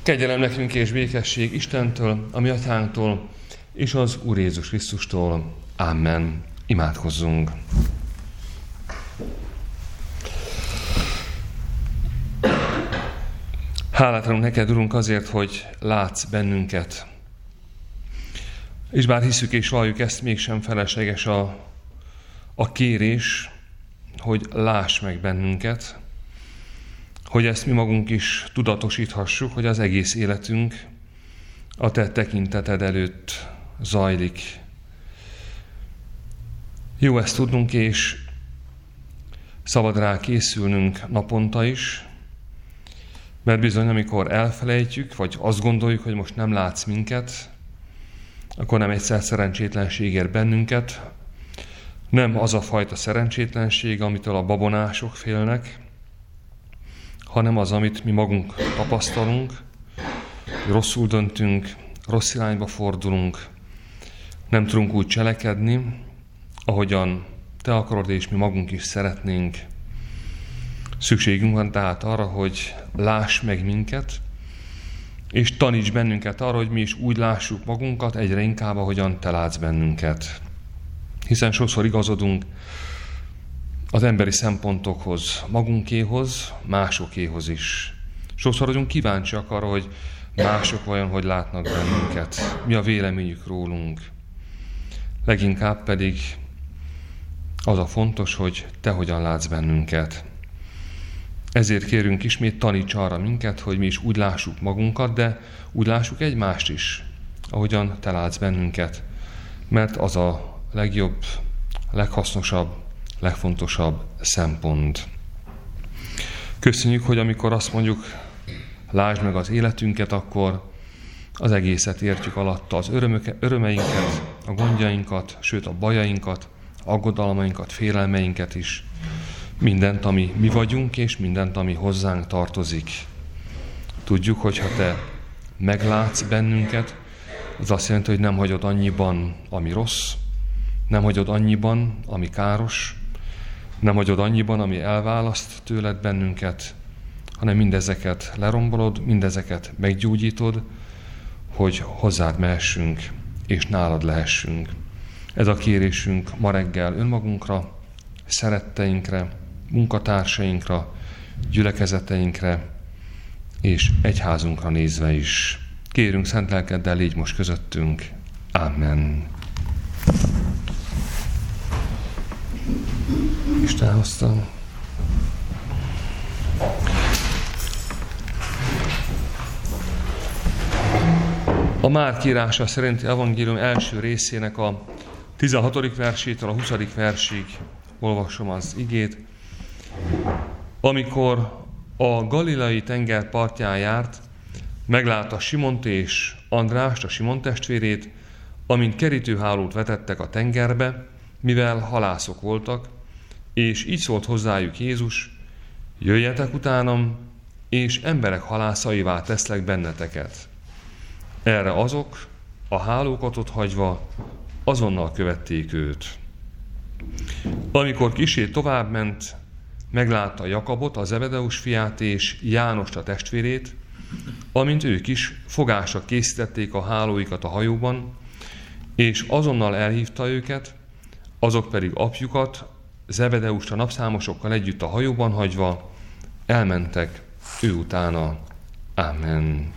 Kegyelem nekünk és békesség Istentől, a mi atyánktól, és az Úr Jézus Krisztustól. Amen. Imádkozzunk. Hálát adunk neked, Urunk, azért, hogy látsz bennünket. És bár hiszük és valljuk ezt, mégsem felesleges a kérés, hogy láss meg bennünket, hogy ezt mi magunk is tudatosíthassuk, hogy az egész életünk a te tekinteted előtt zajlik. Jó ezt tudnunk, és szabad rá készülnünk naponta is, mert bizony, amikor elfelejtjük, vagy azt gondoljuk, hogy most nem látsz minket, akkor nem egyszer szerencsétlenség ér bennünket, nem az a fajta szerencsétlenség, amitől a babonások félnek, hanem az, amit mi magunk tapasztalunk, hogy rosszul döntünk, rossz irányba fordulunk, nem tudunk úgy cselekedni, ahogyan te akarod, és mi magunk is szeretnénk. Szükségünk van tehát arra, hogy láss meg minket, és taníts bennünket arra, hogy mi is úgy lássuk magunkat egyre inkább, ahogyan te látsz bennünket. Hiszen sokszor igazodunk az emberi szempontokhoz, magunkéhoz, másokéhoz is. Sokszor vagyunk kíváncsiak arra, hogy mások vajon hogy látnak bennünket, mi a véleményük rólunk. Leginkább pedig az a fontos, hogy te hogyan látsz bennünket. Ezért kérünk ismét, taníts arra minket, hogy mi is úgy lássuk magunkat, de úgy lássuk egymást is, ahogyan te látsz bennünket. Mert az a legjobb, leghasznosabb, legfontosabb szempont. Köszönjük, hogy amikor azt mondjuk, lásd meg az életünket, akkor az egészet értjük alatta, az örömeinket, a gondjainkat, sőt a bajainkat, aggodalmainkat, félelmeinket is. Mindent, ami mi vagyunk, és mindent, ami hozzánk tartozik. Tudjuk, hogy ha te meglátsz bennünket, az azt jelenti, hogy nem hagyod annyiban, ami rossz, nem hagyod annyiban, ami káros, nem hagyod annyiban, ami elválaszt tőled bennünket, hanem mindezeket lerombolod, mindezeket meggyógyítod, hogy hozzád mehessünk, és nálad lehessünk. Ez a kérésünk ma reggel önmagunkra, szeretteinkre, munkatársainkra, gyülekezeteinkre, és egyházunkra nézve is. Kérünk, szent lelkeddel, légy most közöttünk. Amen. Isten hoztam. A Márk írása szerinti evangélium első részének a 16. versétől a 20. versig olvasom az igét. Amikor a galileai tenger partján járt, meglátta Simont és Andrást, a Simon testvérét, amint kerítőhálót vetettek a tengerbe, mivel halászok voltak, és így szólt hozzájuk Jézus: jöjjetek utánam, és emberek halászaivá teszlek benneteket. Erre azok, a hálókat ott hagyva, azonnal követték őt. Amikor kissé továbbment, meglátta Jakabot, a Zebedeus fiát, és Jánost, a testvérét, amint ők is fogásra készítették a hálóikat a hajóban, és azonnal elhívta őket, azok pedig apjukat, Zebedeust a napszámosokkal együtt a hajóban hagyva, elmentek ő utána. Amen.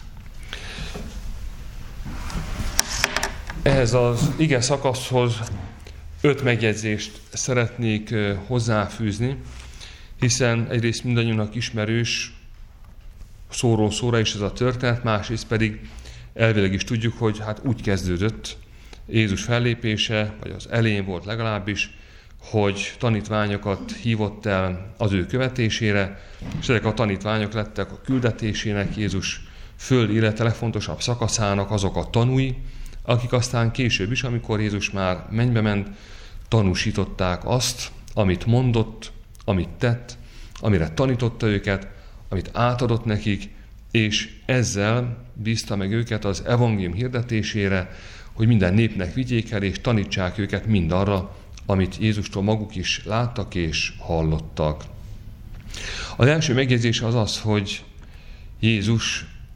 Ehhez az ige szakaszhoz 5 megjegyzést szeretnék hozzáfűzni, hiszen egyrészt mindannyiunknak ismerős szóról szóra is ez a történet, másrészt pedig elvileg is tudjuk, hogy hát úgy kezdődött Jézus fellépése, vagy az elején volt legalábbis, hogy tanítványokat hívott el az ő követésére, és ezek a tanítványok lettek a küldetésének, Jézus föld élete legfontosabb szakaszának azok a tanúi, akik aztán később is, amikor Jézus már mennybe ment, tanúsították azt, amit mondott, amit tett, amire tanította őket, amit átadott nekik, és ezzel bízta meg őket az evangélium hirdetésére, hogy minden népnek vigyék el, és tanítsák őket mindarra, amit Jézustól maguk is láttak és hallottak. Az első megjegyzés az az, hogy Jézus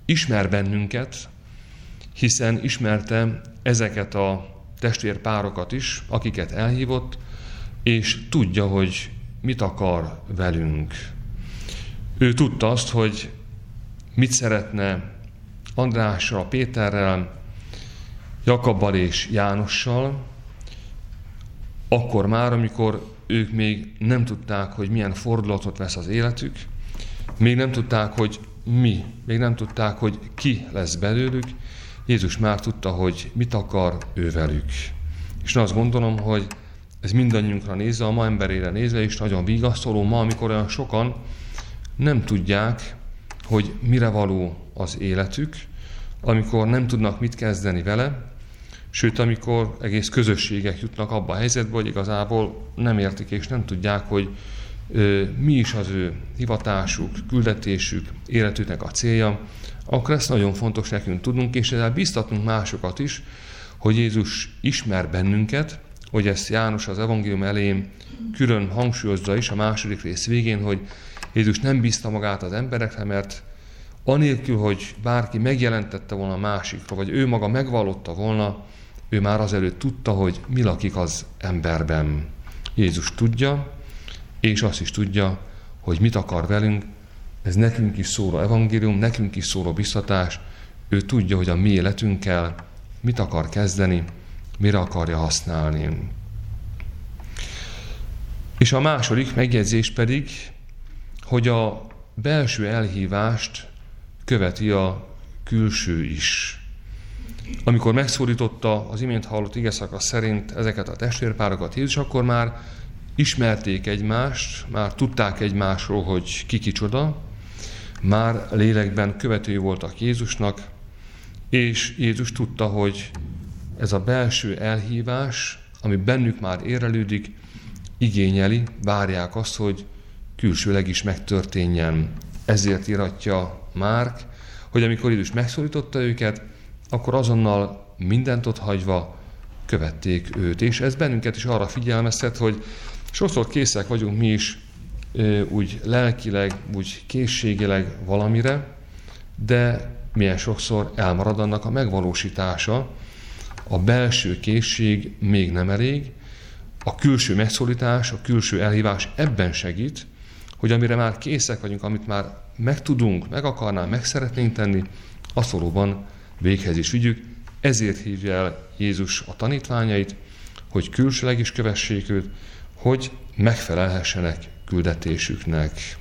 ismer bennünket, hiszen ismerte ezeket a testvérpárokat is, akiket elhívott, és tudja, hogy mit akar velünk. Ő tudta azt, hogy mit szeretne Andrással, Péterrel, Jakabbal és Jánossal, akkor már, amikor ők még nem tudták, hogy milyen fordulatot vesz az életük, még nem tudták, hogy még nem tudták, hogy ki lesz belőlük, Jézus már tudta, hogy mit akar ő velük. És azt gondolom, hogy ez mindannyiunkra nézve, a ma emberére nézve is nagyon vigasztaló ma, amikor olyan sokan nem tudják, hogy mire való az életük, amikor nem tudnak mit kezdeni vele, sőt, amikor egész közösségek jutnak abba a helyzetbe, hogy igazából nem értik és nem tudják, hogy mi is az ő hivatásuk, küldetésük, életüknek a célja, akkor ezt nagyon fontos nekünk tudnunk, és ezzel biztatunk másokat is, hogy Jézus ismer bennünket, hogy ezt János az evangélium elején külön hangsúlyozza is a második rész végén, hogy Jézus nem bízta magát az emberekre, mert anélkül, hogy bárki megjelentette volna a másikra, vagy ő maga megvallotta volna, ő már azelőtt tudta, hogy mi lakik az emberben. Jézus tudja, és azt is tudja, hogy mit akar velünk. Ez nekünk is szóló evangélium, nekünk is szóló biztatás. Ő tudja, hogy a mi életünkkel mit akar kezdeni, mire akarja használni. És a második megjegyzés pedig, hogy a belső elhívást követi a külső is. Amikor megszólította az imént hallott igeszakasz szerint ezeket a testvérpárokat Jézus, akkor már ismerték egymást, már tudták egymásról, hogy ki kicsoda, már lélekben követői voltak Jézusnak, és Jézus tudta, hogy ez a belső elhívás, ami bennük már érlelődik, igényeli, várják azt, hogy külsőleg is megtörténjen. Ezért íratja Márk, hogy amikor Jézus megszólította őket, akkor azonnal mindent ott hagyva követték őt. És ez bennünket is arra figyelmeztet, hogy sokszor készek vagyunk mi is úgy lelkileg, úgy készségileg valamire, de milyen sokszor elmarad annak a megvalósítása. A belső készség még nem elég, a külső megszólítás, a külső elhívás ebben segít, hogy amire már készek vagyunk, amit már megtudunk, meg akarnánk, meg szeretnénk tenni, azt valóban véghez is vigyük. Ezért hívja el Jézus a tanítványait, hogy külsőleg is kövessék őt, hogy megfelelhessenek küldetésüknek.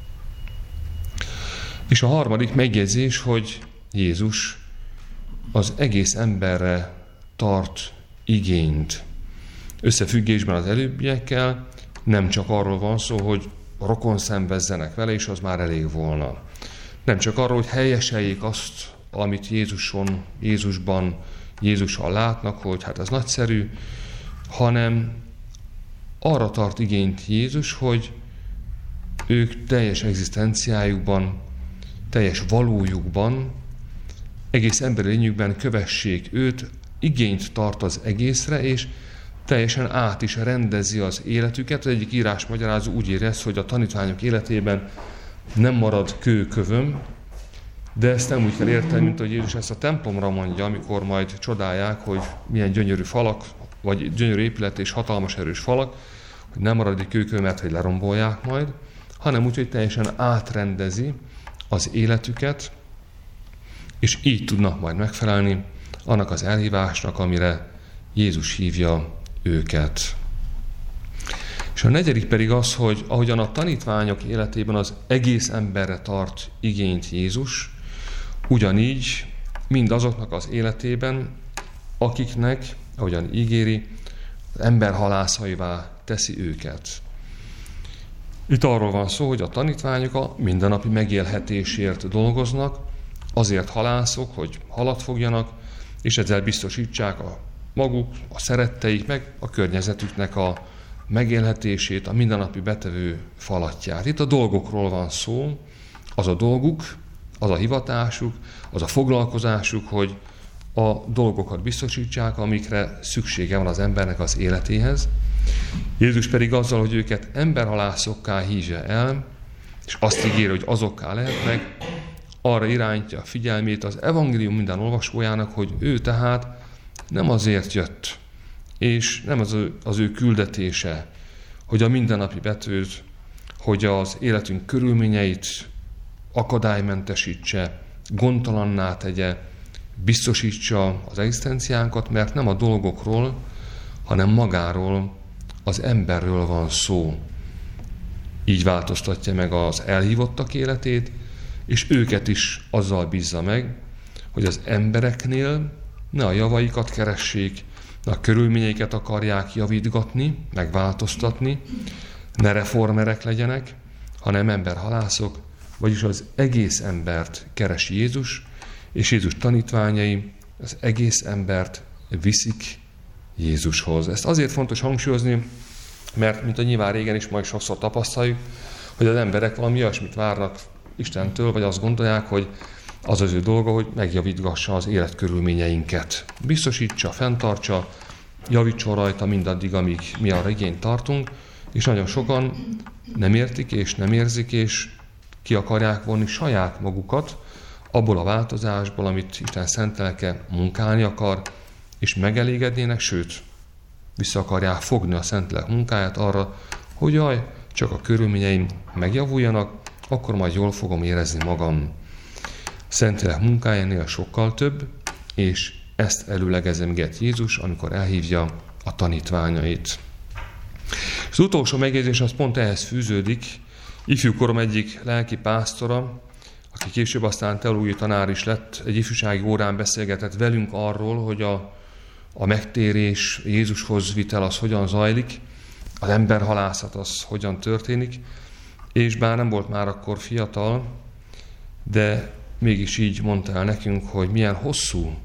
És a harmadik megjegyzés, hogy Jézus az egész emberre tart igényt. Összefüggésben az előbbiekkel nem csak arról van szó, hogy rokon szenvezzenek vele, és az már elég volna. Nem csak arról, hogy helyeseljék azt, amit Jézussal látnak, hogy hát ez nagyszerű, hanem arra tart igényt Jézus, hogy ők teljes egzisztenciájukban, teljes valójukban, egész emberi lényükben kövessék őt, igényt tart az egészre, és teljesen át is rendezi az életüket. Az egyik írásmagyarázó úgy írja ezt, hogy a tanítványok életében nem marad kőkövöm, de ezt nem úgy kell érteni, mint hogy Jézus ezt a templomra mondja, amikor majd csodálják, hogy milyen gyönyörű falak, vagy gyönyörű épület és hatalmas erős falak, hogy nem marad egy kőkövöm, mert hogy lerombolják majd, hanem úgy, hogy teljesen átrendezi az életüket, és így tudnak majd megfelelni annak az elhívásnak, amire Jézus hívja őket. És a negyedik pedig az, hogy ahogyan a tanítványok életében az egész emberre tart igényt Jézus, ugyanígy mind azoknak az életében, akiknek, ahogyan ígéri, az ember halászaivá teszi őket. Itt arról van szó, hogy a tanítványok a mindennapi megélhetésért dolgoznak, azért halászok, hogy halat fogjanak, és ezzel biztosítsák a maguk, a szeretteik, meg a környezetüknek a megélhetését, a mindennapi betevő falatját. Itt a dolgokról van szó, az a dolguk, az a hivatásuk, az a foglalkozásuk, hogy a dolgokat biztosítsák, amikre szüksége van az embernek az életéhez. Jézus pedig azzal, hogy őket emberhalászokká hívja el, és azt ígéri, hogy azokká lehetnek, arra irányítja a figyelmét az evangélium minden olvasójának, hogy ő tehát nem azért jött, és nem az ő küldetése, hogy a mindennapi betűt, hogy az életünk körülményeit akadálymentesítse, gondtalanná tegye, biztosítsa az egzisztenciánkat, mert nem a dolgokról, hanem magáról, az emberről van szó. Így változtatja meg az elhívottak életét, és őket is azzal bízza meg, hogy az embereknél ne a javaikat keressék, ne a körülményeiket akarják javítgatni, megváltoztatni, ne reformerek legyenek, hanem emberhalászok, vagyis az egész embert keresi Jézus, és Jézus tanítványai az egész embert viszik Jézushoz. Ezt azért fontos hangsúlyozni, mert, mint a nyilván régen is ma is sokszor tapasztaljuk, hogy az emberek valami olyasmit várnak Istentől, vagy azt gondolják, hogy az az ő dolga, hogy megjavítgassa az életkörülményeinket. Biztosítsa, fenntartsa, javítson rajta mindaddig, amíg mi arra igényt tartunk, és nagyon sokan nem értik és nem érzik, és ki akarják vonni saját magukat abból a változásból, amit Isten szent lelke munkálni akar, és megelégednének, sőt, vissza akarják fogni a Szentlélek munkáját arra, hogy jaj, csak a körülményeim megjavuljanak, akkor majd jól fogom érezni magam. Szentlélek munkájánél sokkal több, és ezt előlegezemget Jézus, amikor elhívja a tanítványait. Az utolsó megjegyzés az pont ehhez fűződik. Ifjúkorom egyik lelki pásztora, aki később aztán teológiai tanár is lett, egy ifjúsági órán beszélgetett velünk arról, hogy a megtérés, Jézushoz vitel az hogyan zajlik, az emberhalászat az hogyan történik, és bár nem volt már akkor fiatal, de mégis így mondta el nekünk, hogy milyen hosszú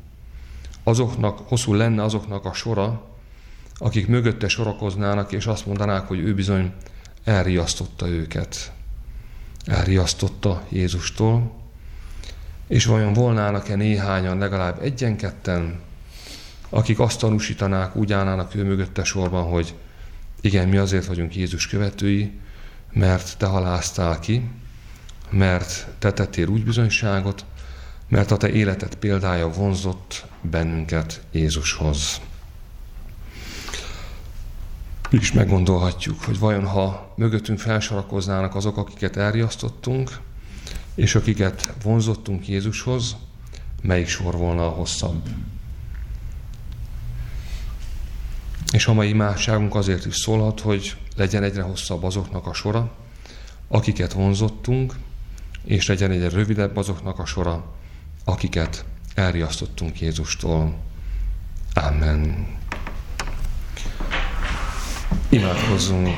lenne azoknak a sora, akik mögötte sorakoznának, és azt mondanák, hogy ő bizony elriasztotta őket. Elriasztotta Jézustól, és vajon volnának-e néhányan, legalább egyen-ketten, akik azt tanúsítanák, úgy állnának ő mögötte sorban, hogy igen, mi azért vagyunk Jézus követői, mert te haláztál ki, mert te tettél úgy bizonyságot, mert a te életed példája vonzott bennünket Jézushoz. Mi is meggondolhatjuk, hogy vajon ha mögöttünk felsorakoznának azok, akiket elriasztottunk, és akiket vonzottunk Jézushoz, melyik sor volna a hosszabb. És a mai imádságunk azért is szólhat, hogy legyen egyre hosszabb azoknak a sora, akiket vonzottunk, és legyen egyre rövidebb azoknak a sora, akiket elriasztottunk Jézustól. Amen. Imádkozzunk!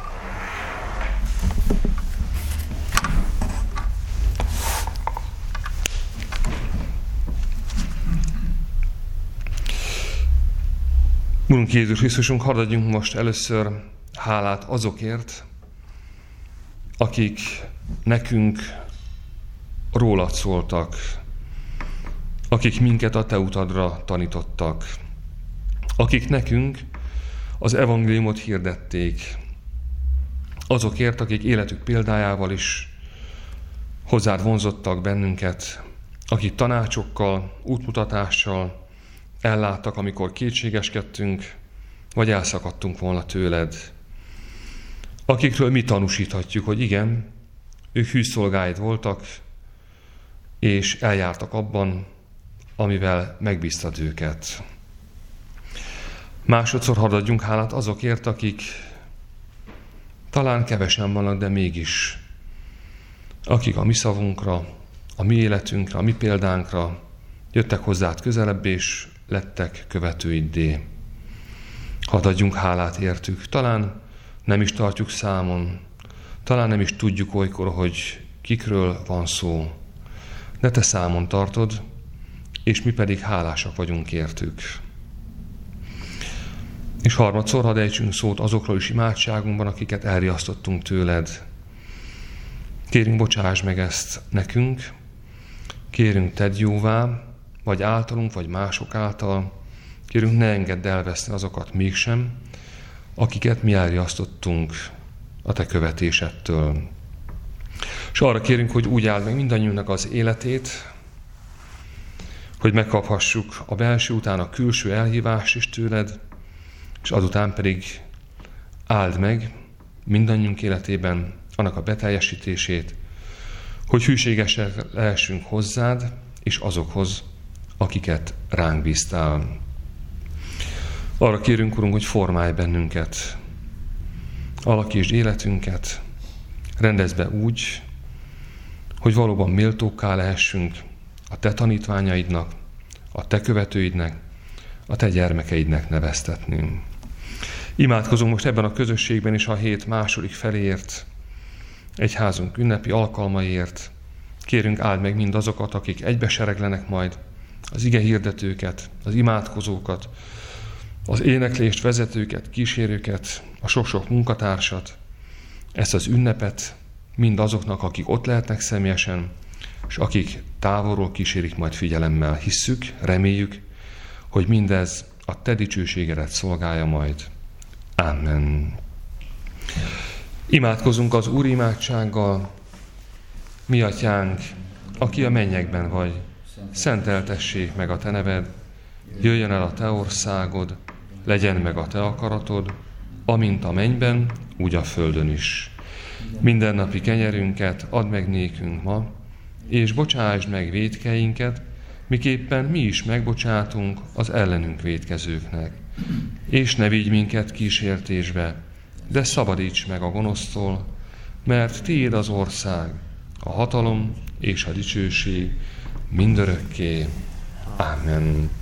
Urunk Jézus Krisztusunk, hadd adjunk most először hálát azokért, akik nekünk rólad szóltak, akik minket a te utadra tanítottak, akik nekünk az evangéliumot hirdették, azokért, akik életük példájával is hozzád vonzottak bennünket, akik tanácsokkal, útmutatással elláttak, amikor kétségeskedtünk, vagy elszakadtunk volna tőled. Akikről mi tanúsíthatjuk, hogy igen, ők hű szolgáid voltak, és eljártak abban, amivel megbíztad őket. Másodszor hadd adjunk hálát azokért, akik talán kevesen vannak, de mégis, akik a mi szavunkra, a mi életünkre, a mi példánkra jöttek hozzád közelebb, és lettek követőiddé. Hadd adjunk hálát értük. Talán nem is tartjuk számon, talán nem is tudjuk olykor, hogy kikről van szó. De te számon tartod, és mi pedig hálásak vagyunk értük. És harmadszor hadd ejtsünk szót azokról is imádságunkban, akiket elriasztottunk tőled. Kérünk, bocsáss meg ezt nekünk, kérünk, tedd jóvá, vagy általunk, vagy mások által, kérünk, ne engedd elveszni azokat mégsem, akiket mi elriasztottunk a te követésedtől. És arra kérünk, hogy úgy áld meg mindannyiunknak az életét, hogy megkaphassuk a belső után a külső elhívást is tőled, és azután pedig áld meg mindannyiunk életében annak a beteljesítését, hogy hűségesek lehessünk hozzád és azokhoz, akiket ránk bíztál. Arra kérünk, Urunk, hogy formálj bennünket, alakítsd életünket, rendezd be úgy, hogy valóban méltókká lehessünk a te tanítványaidnak, a te követőidnek, a te gyermekeidnek neveztetni. Imádkozunk most ebben a közösségben is a hét második feléért, egyházunk ünnepi alkalmaiért. Kérünk, áld meg mindazokat, akik egybesereglenek majd, az ige hirdetőket, az imádkozókat, az éneklést vezetőket, kísérőket, a sok-sok munkatársat, ezt az ünnepet mind azoknak, akik ott lehetnek személyesen, és akik távolról kísérik majd figyelemmel. Hisszük, reméljük, hogy mindez a te dicsőségedet szolgálja majd. Amen. Imádkozunk az Úr imádsággal. Mi atyánk, aki a mennyekben vagy, szenteltessék meg a te neved, jöjjön el a te országod, legyen meg a te akaratod, amint a mennyben, úgy a földön is. Mindennapi kenyerünket add meg nékünk ma, és bocsásd meg vétkeinket, miképpen mi is megbocsátunk az ellenünk vétkezőknek. És ne vigy minket kísértésbe, de szabadíts meg a gonosztól, mert tiéd az ország, a hatalom és a dicsőség mindörökké. Amen.